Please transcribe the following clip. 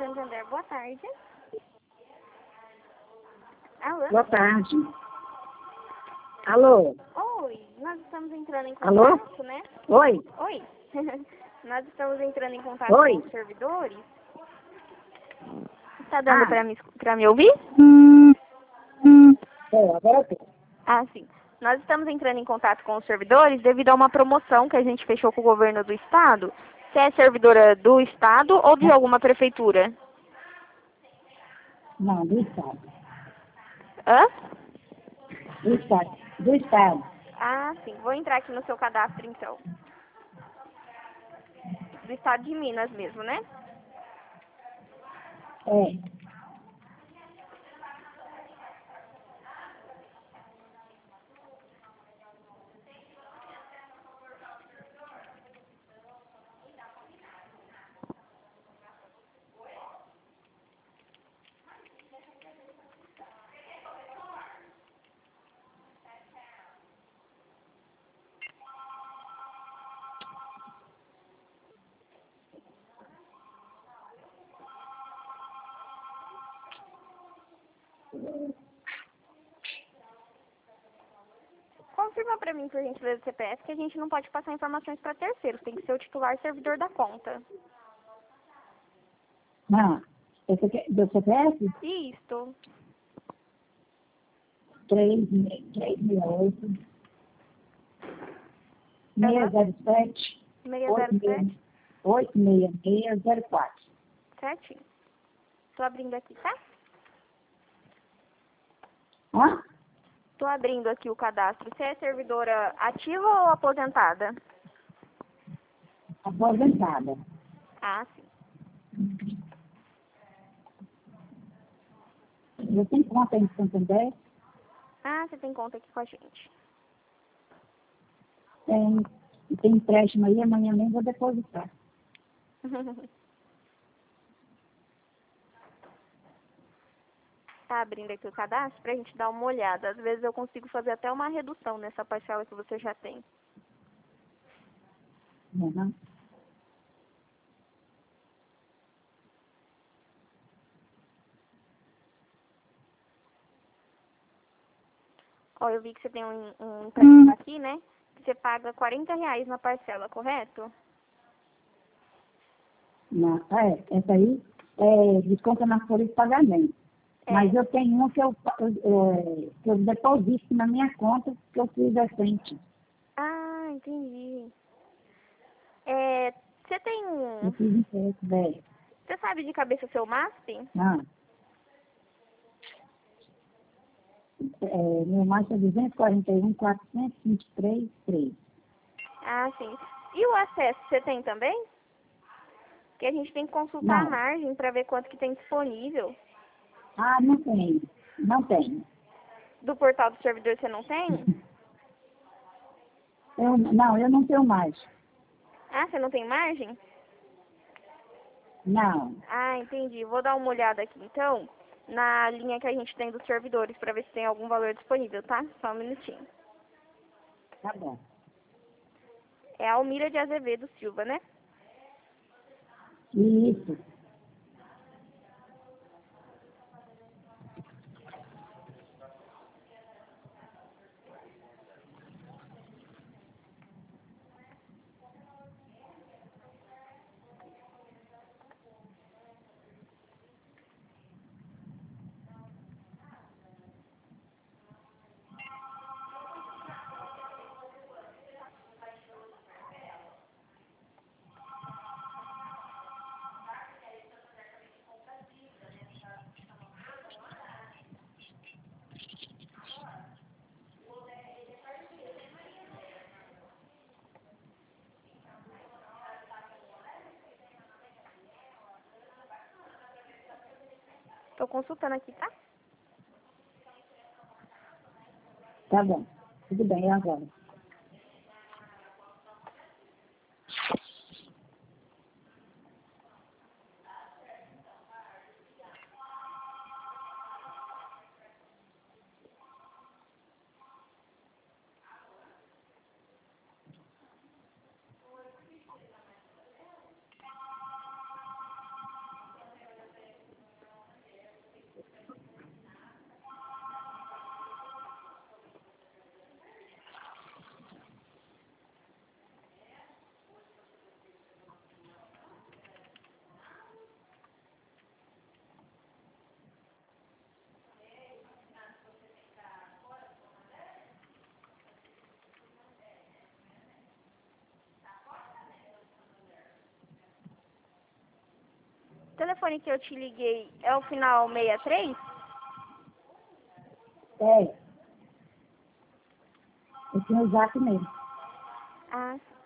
Santander, boa tarde. Alô? Boa tarde. Alô? Oi, nós estamos entrando em Alô? contato, né? Oi? Oi. Nós estamos entrando em contato Oi? com os servidores. Tá dando Ah, pra me ouvir? agora eu tô. Ah, sim. Nós estamos entrando em contato com os servidores devido a uma promoção que a gente fechou com o governo do estado. Você é servidora do estado ou de alguma prefeitura? Não, do Estado. Hã? Do Estado. Do Estado. Ah, sim. Vou entrar aqui no seu cadastro, então. Do estado de Minas mesmo, né? É. Confirma pra mim, por gentileza, o CPF, que a gente não pode passar informações para terceiros. Tem que ser o titular servidor da conta. Não. Esse aqui, do CPF? Isto. 368 Aham. 607 607 86604. certinho. Tô abrindo aqui, tá? Hã? Tô abrindo aqui o cadastro. Você é servidora ativa ou aposentada? Aposentada. Ah, sim. Eu tenho conta em Santander? Ah, você tem conta aqui com a gente. Tem empréstimo aí, amanhã nem vou depositar. Tá abrindo aqui o cadastro pra gente dar uma olhada. Às vezes eu consigo fazer até uma redução nessa parcela que você já tem. Uhum. Ó, eu vi que você tem um empréstimo aqui, né? Você paga R$ 40 na parcela, correto? Não, essa aí desconta na folha de pagamento. É. Mas eu tenho uma que eu deposito na minha conta que eu fiz recente. Ah, entendi. É, você tem Eu fiz empréstimo, velho. Você sabe de cabeça seu MASP? Ah, meu mais é 241.423.3. Ah, sim. E o acesso você tem também? Que a gente tem que consultar a Não. margem para ver quanto que tem disponível. Ah, não tenho. Não tenho. Do portal do servidor você não tem? Eu não tenho mais. Ah, você não tem margem? Não. Ah, entendi. Vou dar uma olhada aqui, então, na linha que a gente tem dos servidores, para ver se tem algum valor disponível, tá? Só um minutinho. Tá bom. É a Almira de Azevedo Silva, né? Isso. Tô consultando aqui, tá? Tá bom. Tudo bem, agora. telefone que eu te liguei é o final 63? É. Eu tinha o Jaque mesmo. Ah,